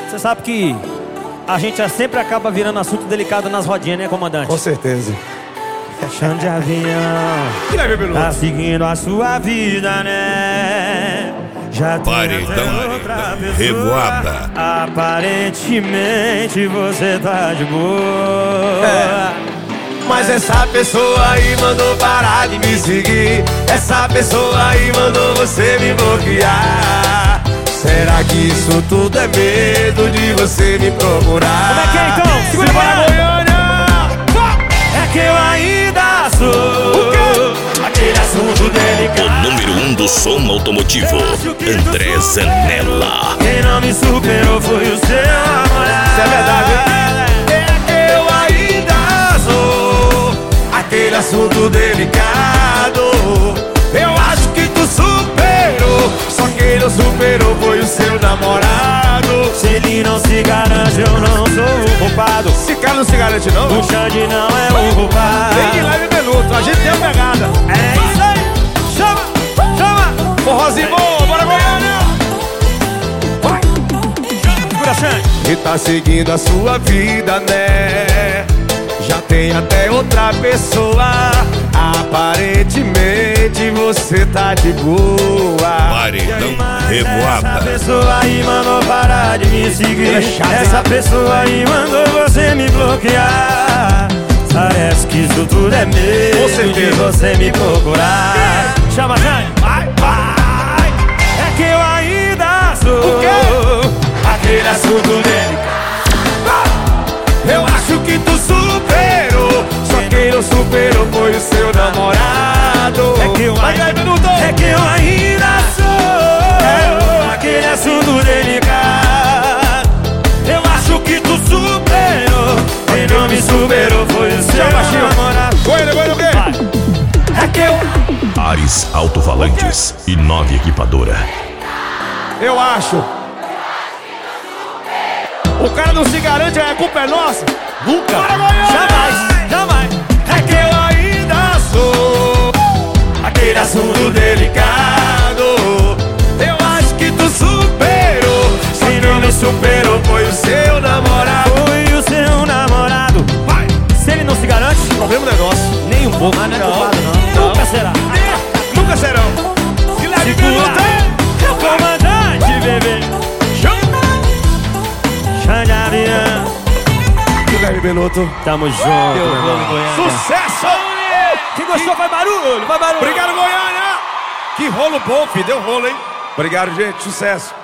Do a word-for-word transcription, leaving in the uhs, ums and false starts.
Você sabe que a gente sempre acaba virando assunto delicado nas rodinhas, né, comandante? Com certeza. Chão de avião, tá seguindo a sua vida, né? Já Paredão, outra pessoa, revoada. Aparentemente você tá de boa. É. Mas essa pessoa aí mandou parar de me seguir. Essa pessoa aí mandou você me bloquear. Será que isso tudo é medo de você me procurar? Como é que é então? Segura para Goiânia! É que eu ainda sou o quê? Aquele assunto delicado. O número um do som automotivo, André Zanella. Quem não me superou foi o seu namorado. Isso é verdade, hein? É que eu ainda sou aquele assunto delicado. Eu acho que tu superou, só quem não superou foi o seu namorado. Se ele não se garante, eu não sou o culpado. Esse cara não se garante não? O Xande não é o culpado. Vem de leve minuto, a gente tem a pegada. É isso aí, chama, chama. Forrozinho bom, bora Goiânia. Vai. Segura, Xande. E tá seguindo a sua vida, né? Já tem até outra pessoa. Aparentemente você tá de boa. Paredão, revoada. Essa pessoa aí mandou parar de me seguir. É chato, Essa pessoa aí mandou você me bloquear. Parece que isso tudo é medo de você me procurar. Chama, Jane. Vai, vai. É que eu ainda sou o quê? Aquele assunto dele. Eu acho que tu superou, só quem não superou foi o seu namorado. É que eu Vai, ainda, vai, minuto. é que eu ainda sou aquele assunto delicado. Eu acho que tu superou, quem não me superou foi o seu namorado. Goiânia, Goiânia, o quê? É que eu... Ares Alto-Falantes e Nove Equipadora. Eu acho. O cara não se garante, a culpa é nossa. Nunca, Bora, Goiânia! jamais, jamais. É que eu ainda sou aquele assunto delicado. Eu acho que tu superou, só Quem quem não não superou foi o seu namorado. Foi o seu namorado. Vai! Se ele não se garante, Problema do negócio. nem um pouco, mas não é Não, culpado não. não. Nunca será. Nunca serão. Se leve minuto, hein? É o comandante, bebê. Xande Avião. Se leve minuto. Tamo junto, meu irmão. Sucesso! Quem gostou faz barulho, faz barulho. Obrigado, Goiânia! Que rolo bom, filho. Deu rolo, hein? Obrigado, gente. Sucesso.